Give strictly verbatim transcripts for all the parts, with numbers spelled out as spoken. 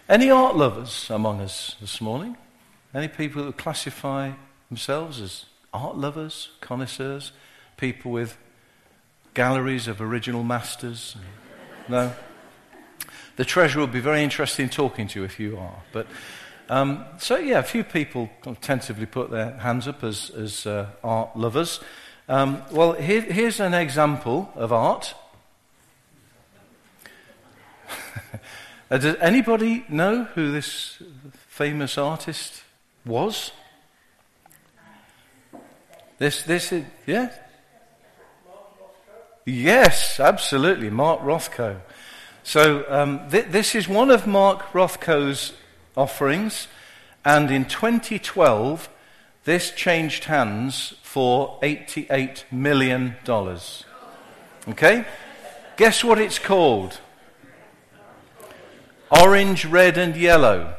Any art lovers among us this morning? Any people that classify themselves as art lovers, connoisseurs, people with galleries of original masters? No? The treasurer will be very interested in talking to you if you are. But um, so yeah, a few people tentatively put their hands up as, as uh, art lovers. Um, well, here, here's an example of art. Does anybody know who this famous artist was? This, this is, yeah? Yes, absolutely, Mark Rothko. So um, th- this is one of Mark Rothko's offerings, and in twenty twelve, this changed hands for eighty-eight million dollars. Okay? Guess what it's called? Orange, red, and yellow.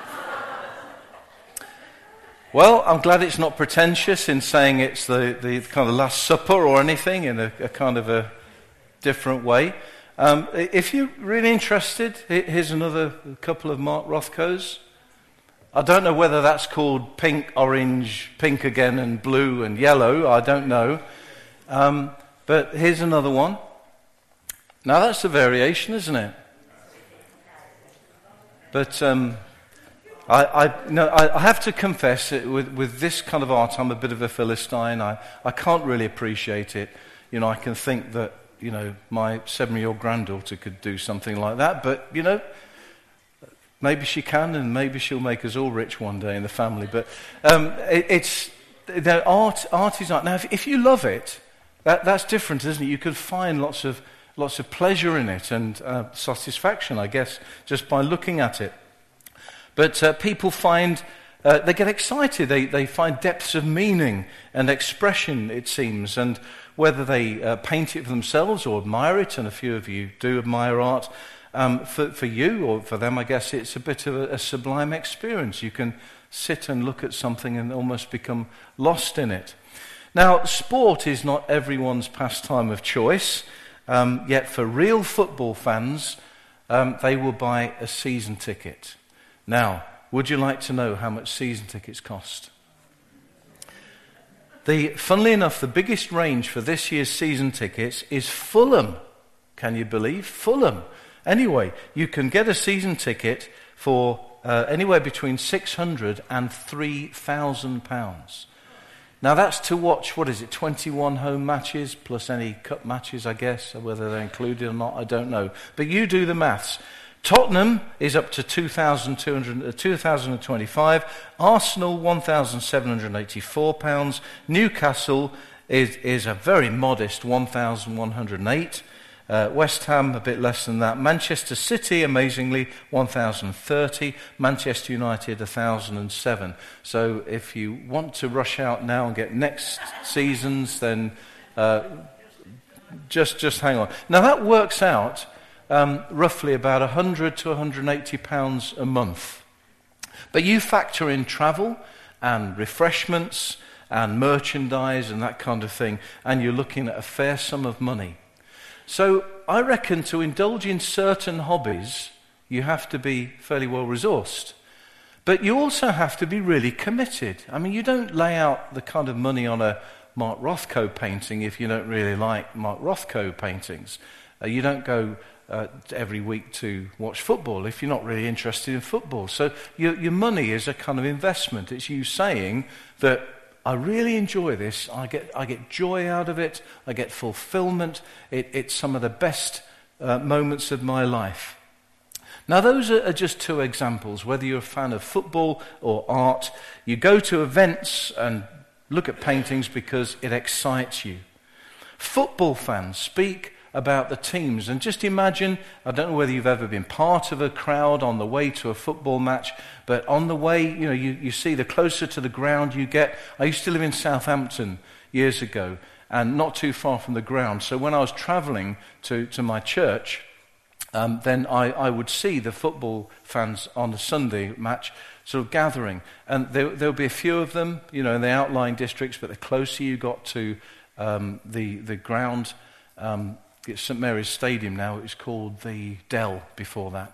Well, I'm glad it's not pretentious in saying it's the, the kind of Last Supper or anything in a, a kind of a different way. Um, if you're really interested, here's another couple of Mark Rothko's. I don't know whether that's called pink, orange, pink again, and blue and yellow. I don't know. Um, but here's another one. Now that's a variation, isn't it? But um, I, I, no, I, I have to confess, that with, with this kind of art, I'm a bit of a Philistine. I, I can't really appreciate it. You know, I can think that, you know, my seven-year-old granddaughter could do something like that. But, you know, maybe she can, and maybe she'll make us all rich one day in the family. But um, it, it's, you know, art, art is art. Now, if, if you love it, that, that's different, isn't it? You can find lots of Lots of pleasure in it and uh, satisfaction, I guess, just by looking at it. But uh, people find, uh, they get excited, they, they find depths of meaning and expression, it seems, and whether they uh, paint it for themselves or admire it, and a few of you do admire art, um, for, for you or for them, I guess it's a bit of a, a sublime experience. You can sit and look at something and almost become lost in it. Now, sport is not everyone's pastime of choice. Um, yet for real football fans, um, they will buy a season ticket. Now, would you like to know how much season tickets cost? The, funnily enough, the biggest range for this year's season tickets is Fulham. Can you believe? Fulham. Anyway, you can get a season ticket for uh, anywhere between six hundred and three thousand pounds. Now that's to watch, what is it, twenty-one home matches, plus any cup matches, I guess, whether they're included or not, I don't know. But you do the maths. Tottenham is up to two thousand two hundred, uh, two thousand twenty-five, Arsenal one thousand seven hundred eighty-four pounds, Newcastle is, is a very modest one thousand one hundred eight, Uh, West Ham, a bit less than that. Manchester City, amazingly, one thousand thirty. Manchester United, one thousand seven. So if you want to rush out now and get next season's, then uh, just just hang on. Now that works out um, roughly about one hundred to one hundred eighty pounds a month. But you factor in travel and refreshments and merchandise and that kind of thing, and you're looking at a fair sum of money. So I reckon to indulge in certain hobbies, you have to be fairly well resourced. But you also have to be really committed. I mean, you don't lay out the kind of money on a Mark Rothko painting if you don't really like Mark Rothko paintings. Uh, you don't go uh, every week to watch football if you're not really interested in football. So your, your money is a kind of investment. It's you saying that I really enjoy this. I get I get joy out of it. I get fulfillment. It, it's some of the best uh, moments of my life. Now, those are, are just two examples. Whether you're a fan of football or art, you go to events and look at paintings because it excites you. Football fans speak about the teams, and just imagine, I don't know whether you've ever been part of a crowd on the way to a football match, but on the way, you know, you, you see the closer to the ground you get. I used to live in Southampton years ago, and not too far from the ground, so when I was travelling to, to my church, um, then I, I would see the football fans on the Sunday match sort of gathering, and there there would be a few of them, you know, in the outlying districts, but the closer you got to um, the, the ground, um, it's St Mary's Stadium now, it was called the Dell before that.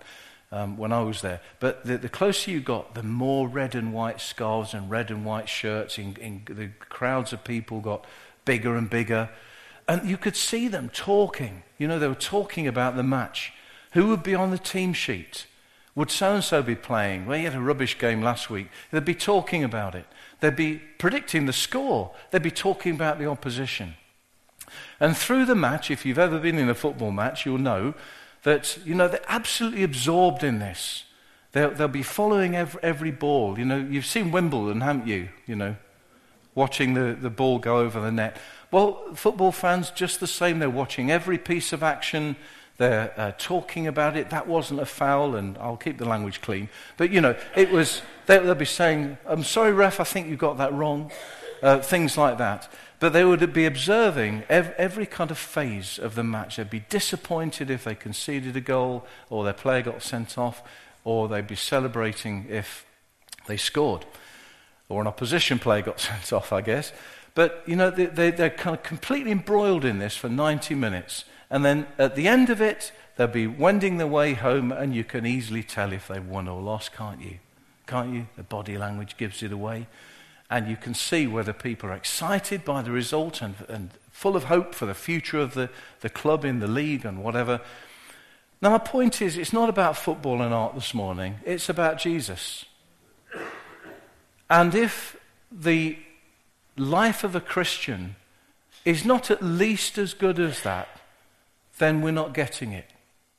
um, when I was there. But the, the closer you got, the more red and white scarves and red and white shirts. In, in, the crowds of people got bigger and bigger. And you could see them talking. You know, they were talking about the match. Who would be on the team sheet? Would so-and-so be playing? Well, he had a rubbish game last week. They'd be talking about it. They'd be predicting the score. They'd be talking about the opposition. And through the match, if you've ever been in a football match, you'll know that, you know, they're absolutely absorbed in this. They'll, they'll be following every, every ball. You know, you've seen Wimbledon, haven't you? You know, watching the, the ball go over the net. Well, football fans, just the same. They're watching every piece of action. They're uh, talking about it. That wasn't a foul, and I'll keep the language clean. But, you know, it was, they, they'll be saying, I'm sorry, ref, I think you got that wrong. Uh, things like that. But they would be observing every, every kind of phase of the match. They'd be disappointed if they conceded a goal, or their player got sent off, or they'd be celebrating if they scored, or an opposition player got sent off, I guess. But, you know, they, they, they're kind of completely embroiled in this for ninety minutes. And then at the end of it, they'll be wending their way home, and you can easily tell if they've won or lost, can't you? Can't you? The body language gives it away. And you can see whether people are excited by the result and, and full of hope for the future of the, the club in the league and whatever. Now, my point is, it's not about football and art this morning. It's about Jesus. And if the life of a Christian is not at least as good as that, then we're not getting it.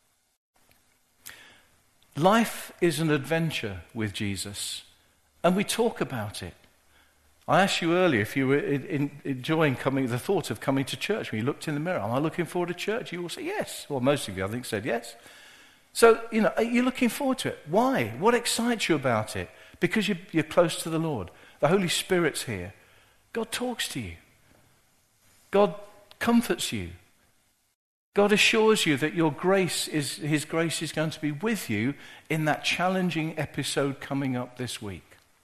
Life is an adventure with Jesus, and we talk about it. I asked you earlier if you were in, in, enjoying coming, the thought of coming to church. When you looked in the mirror, am I looking forward to church? You all say yes. Well, most of you, I think, said yes. So, you know, are you looking forward to it? Why? What excites you about it? Because you're, you're close to the Lord. The Holy Spirit's here. God talks to you. God comforts you. God assures you that your grace is, His grace is going to be with you in that challenging episode coming up this week.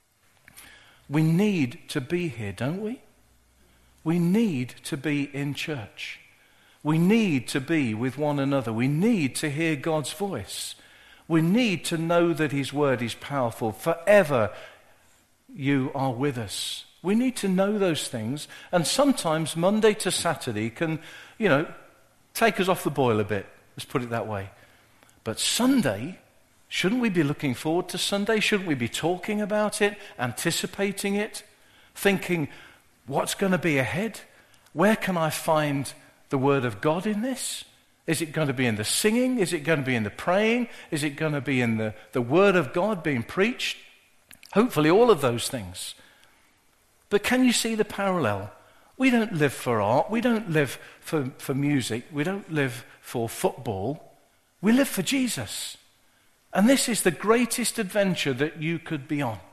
We need to be here, don't we? We need to be in church. We need to be with one another. We need to hear God's voice. We need to know that His word is powerful. Forever you are with us. We need to know those things. And sometimes Monday to Saturday can, you know, take us off the boil a bit. Let's put it that way. But Sunday, shouldn't we be looking forward to Sunday? Shouldn't we be talking about it, anticipating it, thinking, what's going to be ahead? Where can I find the word of God in this? Is it going to be in the singing? Is it going to be in the praying? Is it going to be in the, the word of God being preached? Hopefully all of those things. But can you see the parallel? We don't live for art. We don't live for, for music. We don't live for football. We live for Jesus. And this is the greatest adventure that you could be on.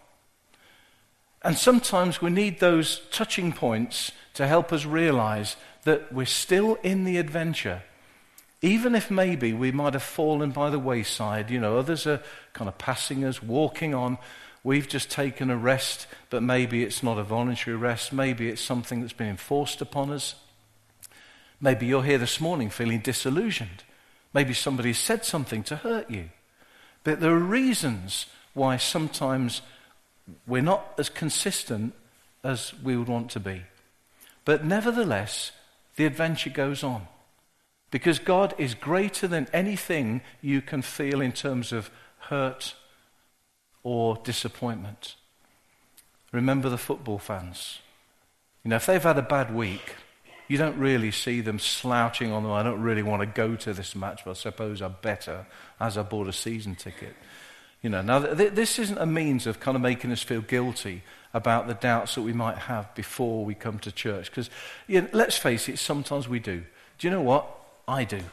And sometimes we need those touching points to help us realize that we're still in the adventure. Even if maybe we might have fallen by the wayside, you know, others are kind of passing us, walking on. We've just taken a rest, but maybe it's not a voluntary rest. Maybe it's something that's been enforced upon us. Maybe you're here this morning feeling disillusioned. Maybe somebody said something to hurt you. But there are reasons why sometimes we're not as consistent as we would want to be. But nevertheless, the adventure goes on. Because God is greater than anything you can feel in terms of hurt or disappointment. Remember the football fans. You know, if they've had a bad week, you don't really see them slouching on them. I don't really want to go to this match, but I suppose I better, as I bought a season ticket. You know, now th- this isn't a means of kind of making us feel guilty about the doubts that we might have before we come to church. Because, you know, let's face it, sometimes we do. Do you know what? I do.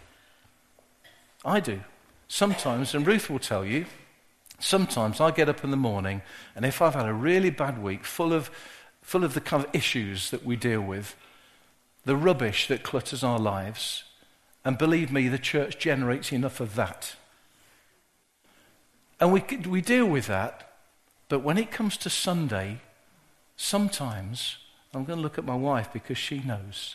I do. Sometimes, and Ruth will tell you, sometimes I get up in the morning, and if I've had a really bad week, full of, full of the kind of issues that we deal with, the rubbish that clutters our lives, and believe me, the church generates enough of that. And we we deal with that, but when it comes to Sunday, sometimes, I'm going to look at my wife because she knows,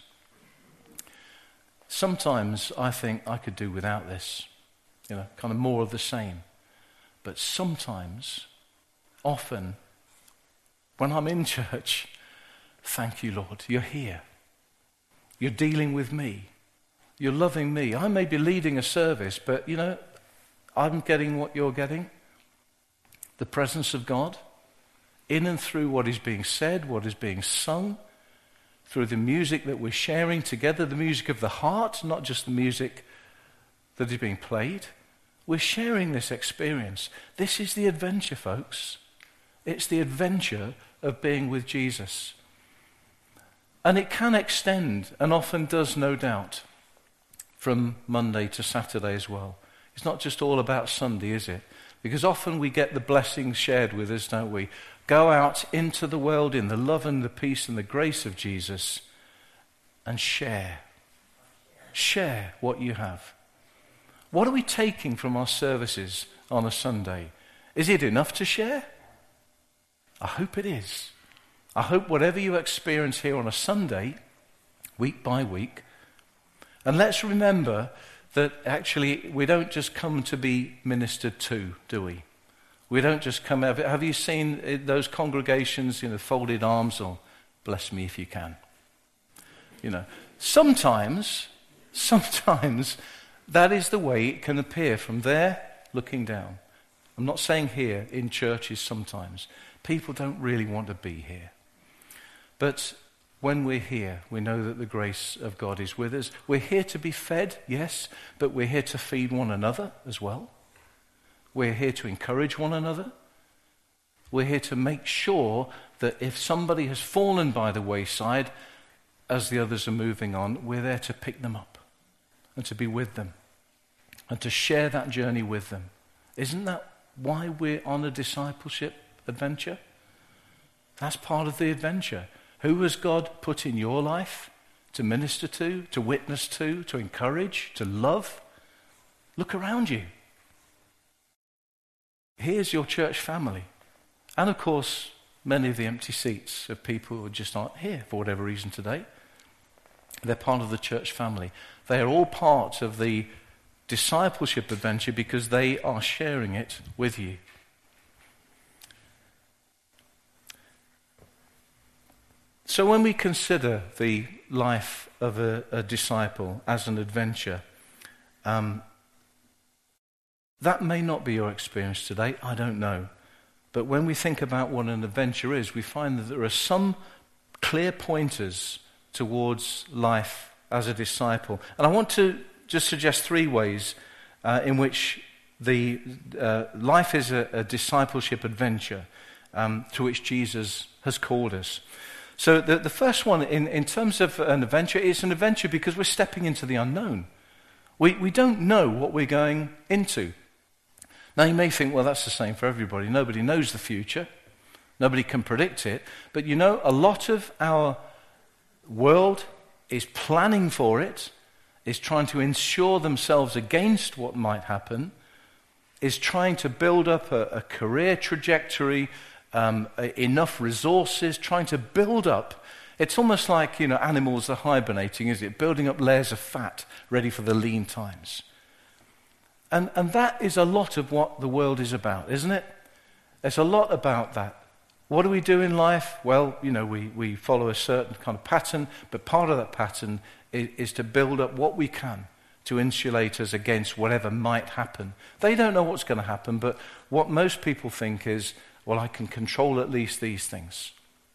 sometimes I think I could do without this, you know, kind of more of the same. But sometimes, often, when I'm in church, thank you, Lord, you're here. You're dealing with me. You're loving me. I may be leading a service, but, you know, I'm getting what you're getting. The presence of God in and through what is being said, what is being sung, through the music that we're sharing together, the music of the heart, not just the music that is being played. We're sharing this experience. This is the adventure, folks. It's the adventure of being with Jesus. And it can extend, and often does, no doubt, from Monday to Saturday as well. It's not just all about Sunday, is it? Because often we get the blessings shared with us, don't we? Go out into the world in the love and the peace and the grace of Jesus and share. Share what you have. What are we taking from our services on a Sunday? Is it enough to share? I hope it is. I hope whatever you experience here on a Sunday, week by week, and let's remember that actually we don't just come to be ministered to, do we? We don't just come out. Have you seen those congregations, you know, folded arms, or bless me if you can? You know, sometimes, sometimes that is the way it can appear from there looking down. I'm not saying here, in churches sometimes. People don't really want to be here. But when we're here, we know that the grace of God is with us. We're here to be fed, yes, but we're here to feed one another as well. We're here to encourage one another. We're here to make sure that if somebody has fallen by the wayside, as the others are moving on, we're there to pick them up and to be with them and to share that journey with them. Isn't that why we're on a discipleship adventure? That's part of the adventure. Who has God put in your life to minister to, to witness to, to encourage, to love? Look around you. Here's your church family. And of course, many of the empty seats of people who just aren't here for whatever reason today. They're part of the church family. They are all part of the discipleship adventure because they are sharing it with you. So when we consider the life of a, a disciple as an adventure, um, that may not be your experience today, I don't know. But when we think about what an adventure is, we find that there are some clear pointers towards life as a disciple. And I want to just suggest three ways uh, in which the uh, life is a, a discipleship adventure um, to which Jesus has called us. So the, the first one, in, in terms of an adventure, it's an adventure because we're stepping into the unknown. We, we don't know what we're going into. Now you may think, well, that's the same for everybody. Nobody knows the future. Nobody can predict it. But you know, a lot of our world is planning for it, is trying to insure themselves against what might happen, is trying to build up a, a career trajectory, Um, enough resources, trying to build up. It's almost like, you know, animals are hibernating, is it? Building up layers of fat ready for the lean times. And, and that is a lot of what the world is about, isn't it? There's a lot about that. What do we do in life? Well, you know, we, we follow a certain kind of pattern, but part of that pattern is, is to build up what we can to insulate us against whatever might happen. They don't know what's going to happen, but what most people think is, well, I can control at least these things.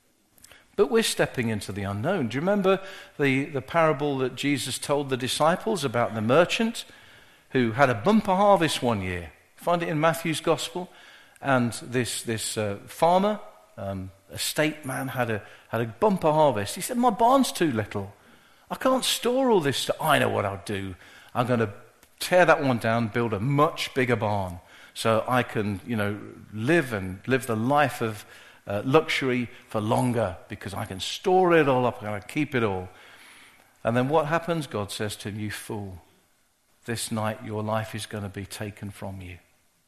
But we're stepping into the unknown. Do you remember the, the parable that Jesus told the disciples about the merchant who had a bumper harvest one year? Find it in Matthew's Gospel. And this, this uh, farmer, um, estate man, had a, had a bumper harvest. He said, my barn's too little. I can't store all this stuff. I know what I'll do. I'm going to tear that one down, build a much bigger barn, so I can, you know, live and live the life of uh, luxury for longer because I can store it all up and I keep it all. And then what happens? God says to him, you fool, this night your life is going to be taken from you.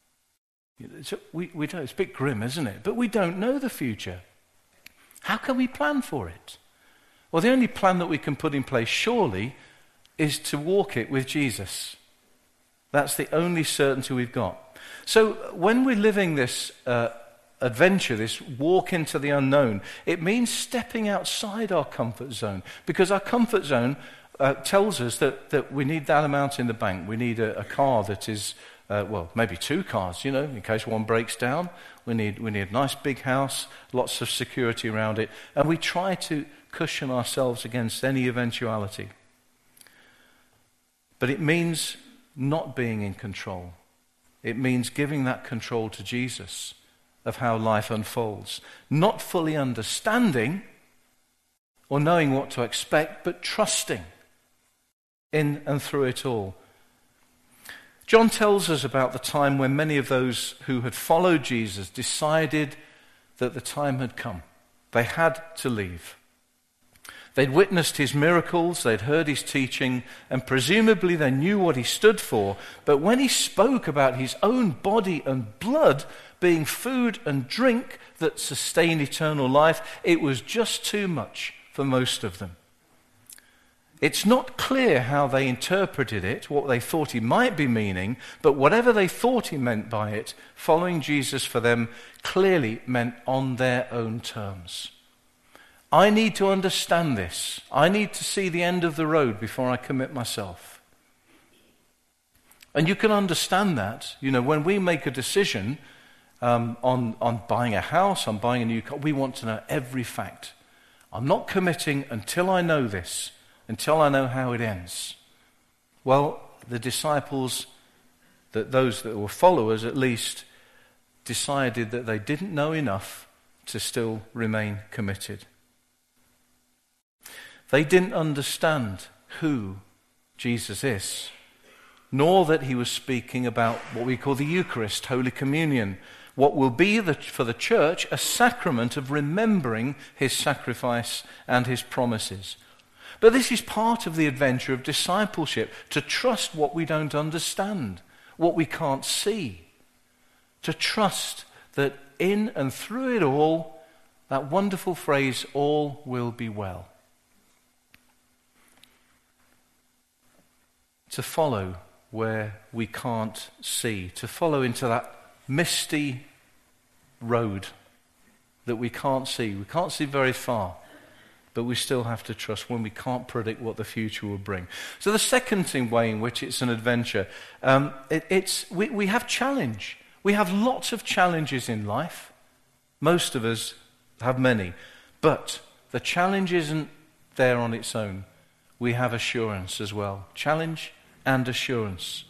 So we, we don't, it's a bit grim, isn't it? But we don't know the future. How can we plan for it? Well, the only plan that we can put in place, surely, is to walk it with Jesus. That's the only certainty we've got. So when we're living this uh, adventure, this walk into the unknown, it means stepping outside our comfort zone, because our comfort zone uh, tells us that, that we need that amount in the bank. We need a, a car that is, uh, well, maybe two cars, you know, in case one breaks down. We need, we need a nice big house, lots of security around it, and we try to cushion ourselves against any eventuality. But it means not being in control. It means giving that control to Jesus of how life unfolds. Not fully understanding or knowing what to expect, but trusting in and through it all. John tells us about the time when many of those who had followed Jesus decided that the time had come. They had to leave. They'd witnessed his miracles, they'd heard his teaching, and presumably they knew what he stood for. But when he spoke about his own body and blood being food and drink that sustain eternal life, it was just too much for most of them. It's not clear how they interpreted it, what they thought he might be meaning, but whatever they thought he meant by it, following Jesus for them clearly meant on their own terms. I need to understand this. I need to see the end of the road before I commit myself. And you can understand that. You know, when we make a decision um, on, on buying a house, on buying a new car, we want to know every fact. I'm not committing until I know this, until I know how it ends. Well, the disciples, that those that were followers at least, decided that they didn't know enough to still remain committed. They didn't understand who Jesus is, nor that he was speaking about what we call the Eucharist, Holy Communion, what will be the, for the church a sacrament of remembering his sacrifice and his promises. But this is part of the adventure of discipleship, to trust what we don't understand, what we can't see, to trust that in and through it all, that wonderful phrase, all will be well. To follow where we can't see, to follow into that misty road that we can't see. We can't see very far, but we still have to trust when we can't predict what the future will bring. So the second thing, way in which it's an adventure, um, it, it's we, we have challenge. We have lots of challenges in life. Most of us have many, but the challenge isn't there on its own. We have assurance as well. Challenge and assurance.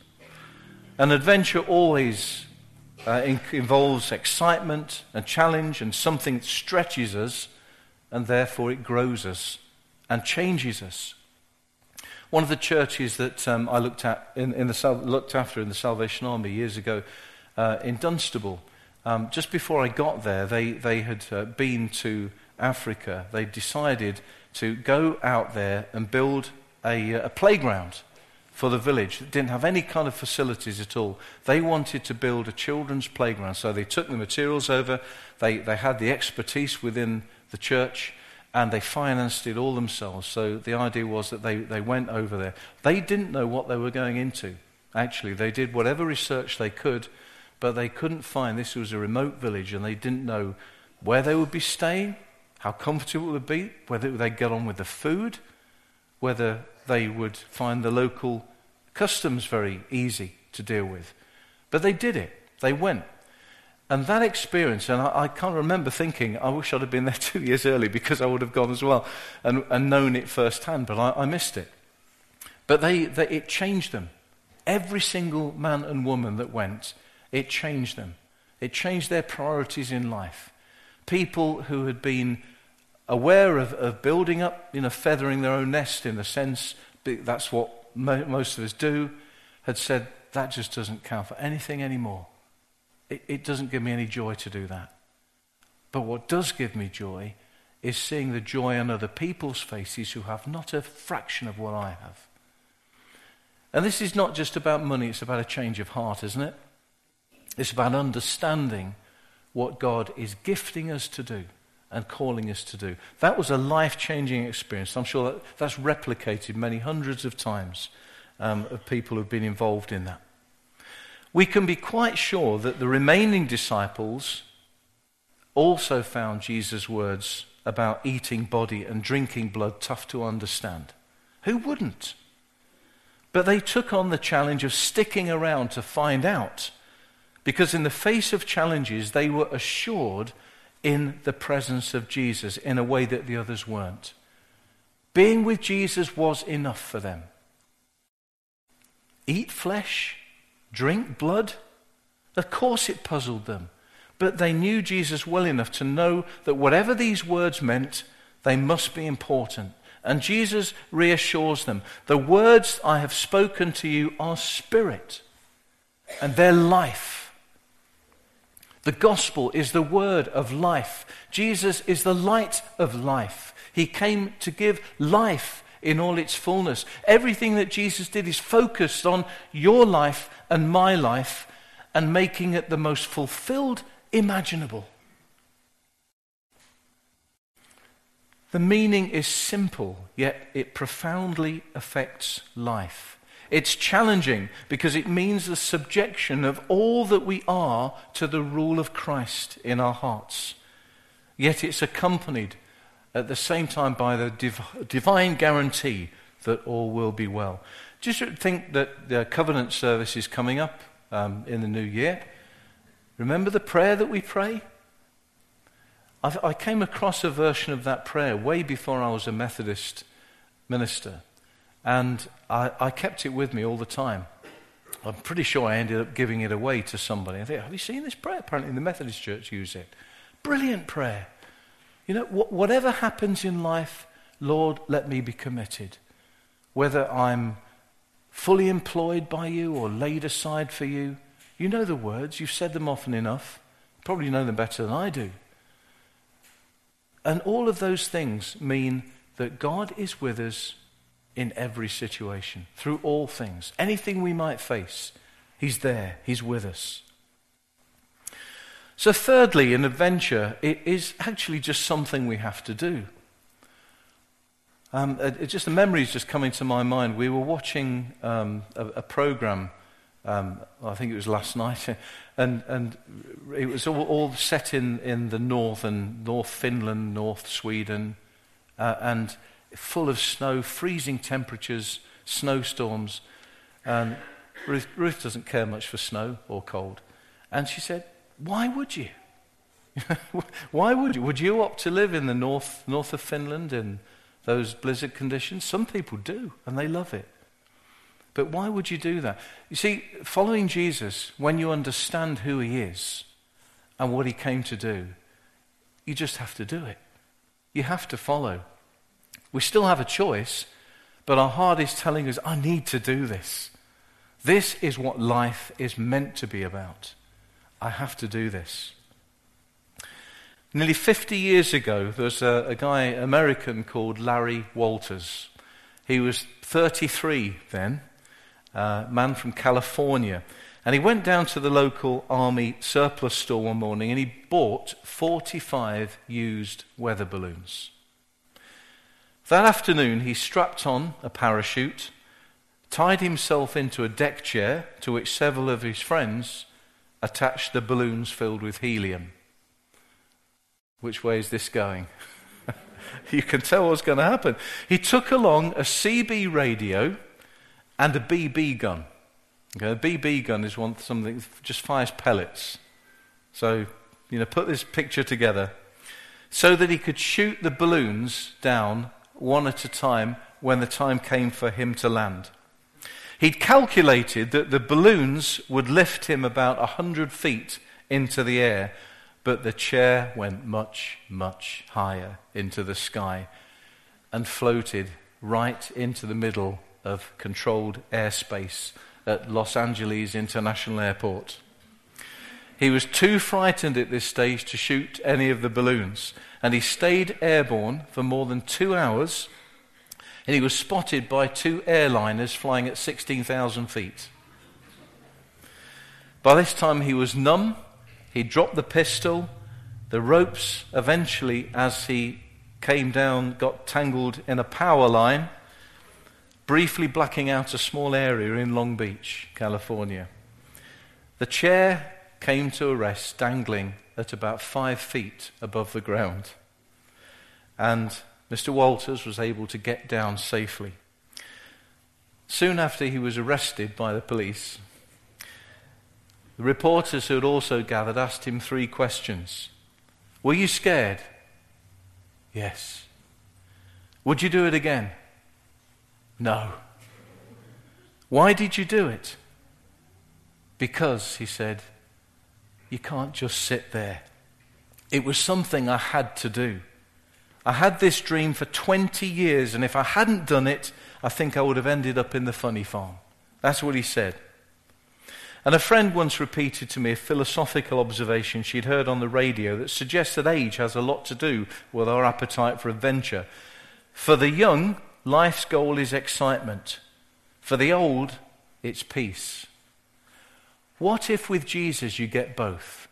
An adventure always uh, in- involves excitement and challenge and something that stretches us, and therefore it grows us and changes us. One of the churches that um, I looked at in, in the Sal- looked after in the Salvation Army years ago uh, in Dunstable, um, just before I got there, they they had uh, been to Africa. They decided to go out there and build a, a playground for the village. It didn't have any kind of facilities at all. They wanted to build a children's playground, so they took the materials over. They they had the expertise within the church, and they financed it all themselves. So the idea was that they, they went over there. They didn't know what they were going into. Actually, they did whatever research they could, but they couldn't find, this was a remote village, and they didn't know where they would be staying, how comfortable it would be, whether they'd get on with the food, whether they would find the local customs very easy to deal with. But they did it. They went. And that experience, and I, I can't remember thinking, I wish I'd have been there two years early because I would have gone as well and, and known it firsthand, but I, I missed it. But they, they, it changed them. Every single man and woman that went, it changed them. It changed their priorities in life. People who had been aware of, of building up, you know, feathering their own nest in the sense, that's what mo- most of us do, had said, that just doesn't count for anything anymore. It, it doesn't give me any joy to do that. But what does give me joy is seeing the joy on other people's faces who have not a fraction of what I have. And this is not just about money, it's about a change of heart, isn't it? It's about understanding what God is gifting us to do and calling us to do. That was a life-changing experience. I'm sure that that's replicated many hundreds of times um, of people who've been involved in that. we can be quite sure that the remaining disciples also found Jesus' words about eating body and drinking blood tough to understand. Who wouldn't? But they took on the challenge of sticking around to find out, because in the face of challenges, they were assured in the presence of Jesus in a way that the others weren't. Being with Jesus was enough for them. Eat flesh? Drink blood? Of course it puzzled them. But they knew Jesus well enough to know that whatever these words meant, they must be important. And Jesus reassures them, the words I have spoken to you are spirit, and they're life. The gospel is the word of life. Jesus is the light of life. He came to give life in all its fullness. Everything that Jesus did is focused on your life and my life and making it the most fulfilled imaginable. The meaning is simple, yet it profoundly affects life. It's challenging because it means the subjection of all that we are to the rule of Christ in our hearts. Yet it's accompanied at the same time by the div- divine guarantee that all will be well. Just think that the covenant service is coming up um, in the new year. Remember the prayer that we pray? I've, I came across a version of that prayer way before I was a Methodist minister, and I, I kept it with me all the time. I'm pretty sure I ended up giving it away to somebody. I think, have you seen this prayer? Apparently the Methodist Church use it. Brilliant prayer. You know, wh- whatever happens in life, Lord, let me be committed. Whether I'm fully employed by you or laid aside for you, you know the words. You've said them often enough. You probably know them better than I do. And all of those things mean that God is with us in every situation, through all things. Anything we might face, he's there, he's with us. So thirdly, an adventure, it is actually just something we have to do. Um, it, it just, the memory is just coming to my mind. We were watching um, a, a program, um, I think it was last night, and and it was all, all set in, in the north, and North Finland, North Sweden, uh, and full of snow, freezing temperatures, snowstorms. And Ruth, Ruth doesn't care much for snow or cold. And she said, why would you? Why would you? Would you opt to live in the north north of Finland in those blizzard conditions? Some people do, and they love it. But why would you do that? You see, following Jesus, when you understand who he is and what he came to do, you just have to do it. You have to follow. We still have a choice, but our heart is telling us, I need to do this. This is what life is meant to be about. I have to do this. Nearly fifty years ago, there was a, a guy, American, called Larry Walters. He was thirty-three then, a man from California. And he went down to the local army surplus store one morning and he bought forty-five used weather balloons. That afternoon, he strapped on a parachute, tied himself into a deck chair to which several of his friends attached the balloons filled with helium. Which way is this going? You can tell what's going to happen. He took along a C B radio and a B B gun. Okay, a B B gun is one something that just fires pellets. So, you know, put this picture together so that he could shoot the balloons down one at a time when the time came for him to land. He'd calculated that the balloons would lift him about one hundred feet into the air, but the chair went much, much higher into the sky and floated right into the middle of controlled airspace at Los Angeles International Airport. He was too frightened at this stage to shoot any of the balloons, and he stayed airborne for more than two hours, and he was spotted by two airliners flying at sixteen thousand feet. By this time he was numb. He dropped the pistol. The ropes eventually, as he came down, got tangled in a power line, briefly blacking out a small area in Long Beach, California. The chair came to a rest dangling at about five feet above the ground. And Mister Walters was able to get down safely. Soon after he was arrested by the police, the reporters who had also gathered asked him three questions. Were you scared? Yes. Would you do it again? No. Why did you do it? Because, he said, you can't just sit there. It was something I had to do. I had this dream for twenty years, and if I hadn't done it, I think I would have ended up in the funny farm. That's what he said. And a friend once repeated to me a philosophical observation she'd heard on the radio that suggests that age has a lot to do with our appetite for adventure. For the young, life's goal is excitement. For the old, it's peace. What if with Jesus you get both?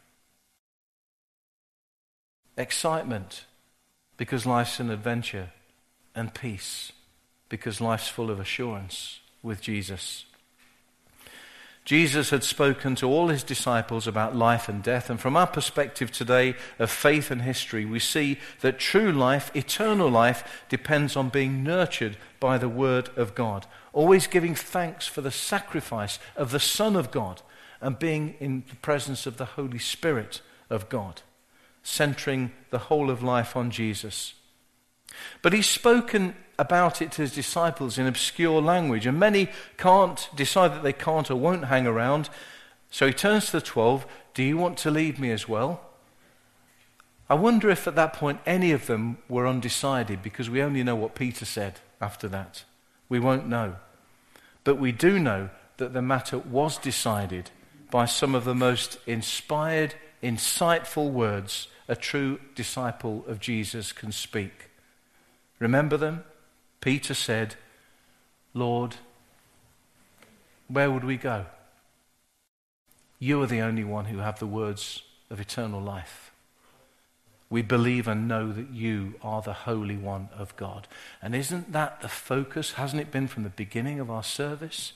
Excitement, because life's an adventure, and peace, because life's full of assurance with Jesus. Jesus had spoken to all his disciples about life and death, and from our perspective today of faith and history, we see that true life, eternal life, depends on being nurtured by the Word of God, always giving thanks for the sacrifice of the Son of God, and being in the presence of the Holy Spirit of God, centering the whole of life on Jesus. But he's spoken about it to his disciples in obscure language, and many can't decide that they can't or won't hang around. So he turns to the twelve, do you want to leave me as well? I wonder if at that point any of them were undecided, because we only know what Peter said after that. We won't know. But we do know that the matter was decided by some of the most inspired, insightful words a true disciple of Jesus can speak. Remember them? Peter said, Lord, where would we go? You are the only one who have the words of eternal life. We believe and know that you are the Holy One of God. And isn't that the focus? Hasn't it been from the beginning of our service?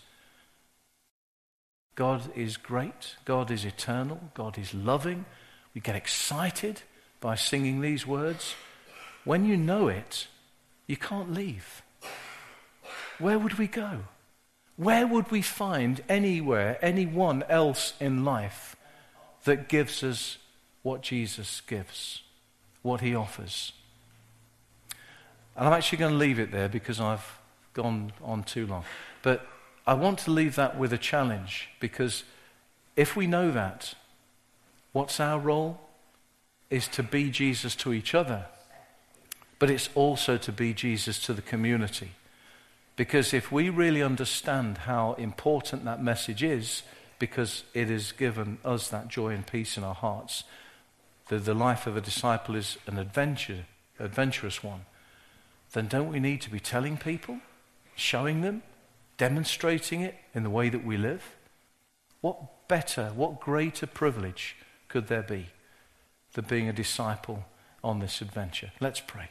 God is great. God is eternal. God is loving. We get excited by singing these words. When you know it, you can't leave. Where would we go? Where would we find anywhere, anyone else in life that gives us what Jesus gives, what he offers? And I'm actually going to leave it there because I've gone on too long. But I want to leave that with a challenge, because if we know that, what's our role? Is to be Jesus to each other. But it's also to be Jesus to the community. Because if we really understand how important that message is, because it has given us that joy and peace in our hearts, that the life of a disciple is an adventure, adventurous one, then don't we need to be telling people, showing them, demonstrating it in the way that we live? What better, what greater privilege could there be than being a disciple on this adventure? Let's pray.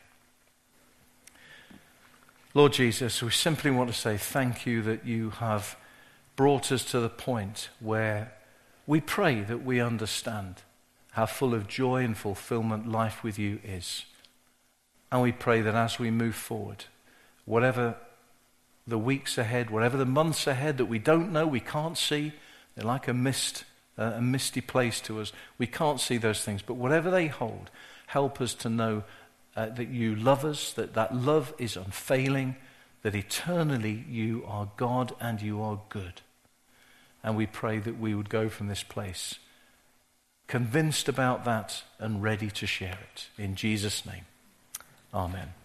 Lord Jesus, we simply want to say thank you that you have brought us to the point where we pray that we understand how full of joy and fulfillment life with you is. And we pray that as we move forward, whatever the weeks ahead, whatever the months ahead that we don't know, we can't see, they're like a mist, uh, a misty place to us. We can't see those things, but whatever they hold, help us to know uh, that you love us, that that love is unfailing, that eternally you are God and you are good. And we pray that we would go from this place convinced about that and ready to share it. In Jesus' name, amen.